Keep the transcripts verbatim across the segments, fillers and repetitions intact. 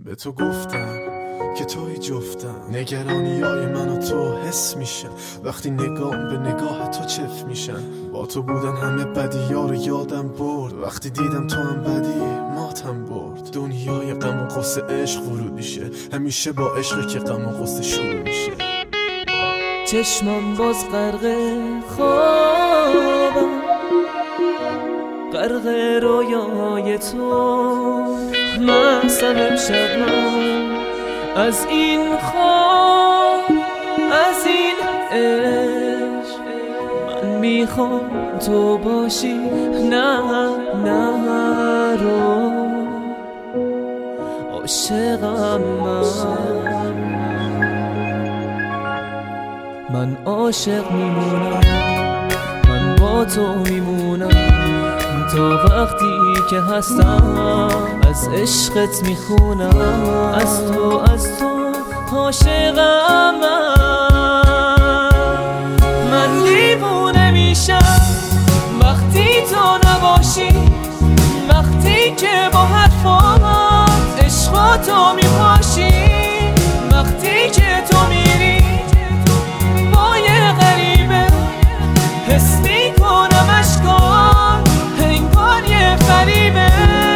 به تو گفتم که توی جفتم، نگرانی های من و تو حس میشن وقتی نگام به نگاه تو چف میشن. با تو بودن همه بدی ها رو یادم برد، وقتی دیدم تو هم بدی ماتم برد. دنیای غم و غصه عشق ورودیشه، همیشه با عشق که غم و غصه شروع میشه. چشمم باز غرق خوابم، غرق رویای تو، مستم امشب من از این خواب، از این عشق. من میخوام تو باشی، نه نه رو عاشقم من، من عاشق میمونم، من با تو میمونم تا وقتی که هستم از عشقت میخونم. از تو از تو عاشقم من، من دیوونه میشم وقتی تو نباشی، وقتی که با حرفات عشق تو میپاشی، وقتی که تو میری با یه غریبه حس میکنم اشکان انگار یه فریبه.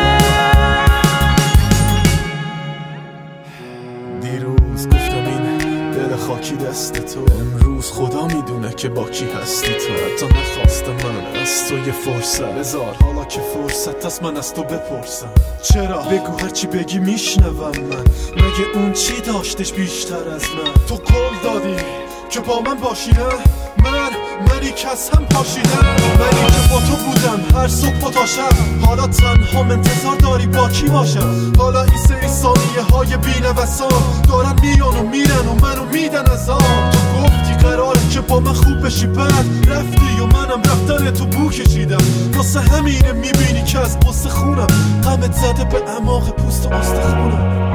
دیروز گفتم این دل خاکی دست تو، امروز خدا میدونه که با کی هستی تو. حتی نخواستم من از تو یه فرصت بذار، حالا که فرصت هست من از تو بپرسم. چرا؟ بگو هرچی بگی میشنوم من، مگه اون چی داشتش بیشتر از من؟ تو قول دادی که با من باشی، نه من منی که از هم پاشیدم، منی که با تو بودم هر صبح و تا شب. حالا تنها منتظر داری با کی باشم؟ حالا این سری ثانیه های بی‌نوسان دارن میان و میرن و منو میدن از آب. تو گفتی قراره که با من خوب بشی، بعد رفتی و منم رفتن تو بو کشیدم. واسه همینه میبینی که از قصه خونم غمت زده به اعماق پوست و استخونم.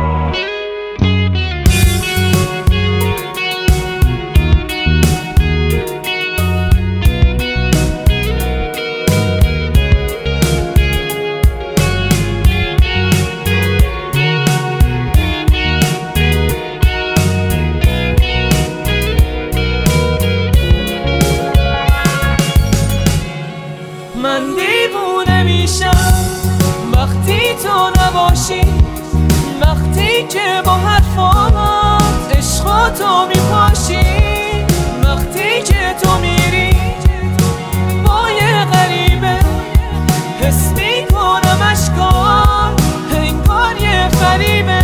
من دیوونه میشم وقتی تو نباشی، وقتی که با حرفات عشق تو میپاشی، وقتی که تو میری با یه غریبه حس میکنم اشکان انگار یه فریبه.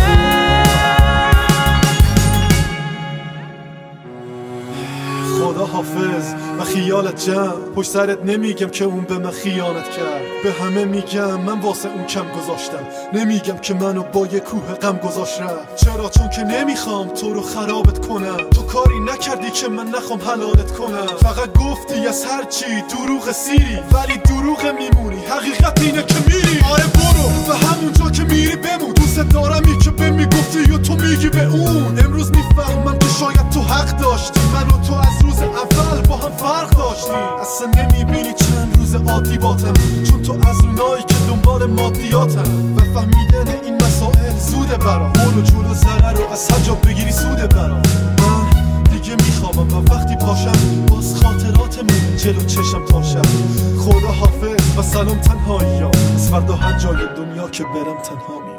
خدا حافظ و خیالت جمع، پشت سرت نمیگم که اون به من خیانت کرد. به همه میگم من واسه اون کم گذاشتم، نمیگم که منو با یه کوه غم گذاشت رفت. چرا؟ چون که نمیخوام تو رو خرابت کنم. تو کاری نکردی که من نخوام حلالت کنم، فقط گفتی از هر چی دروغ سیری، ولی دروغ میمونی، حقیقت اینه که میری. آره برو و همون جا که میری بمون، دوست دارمی که به میگفتی و تو میگی به اون. امروز میفهمم که شاید تو حق داشتی، من و تو از روز اول با هم فرق داشتیم. اصلا نمیبینی چند روز عادی باتم، چون تو از اونایی که دنبال مادیاتم. و فهمیدن این مسائل زوده برام، اون و جلو ضرر رو از هر جا بگیری سوده برام. من دیگه میخوابم و وقتی پاشم باز خاطراتمون جلو چشم تا شب. خدا حافظ و سلام تنهایی ها، از فردا هر جای دنیا که برم تنها میام.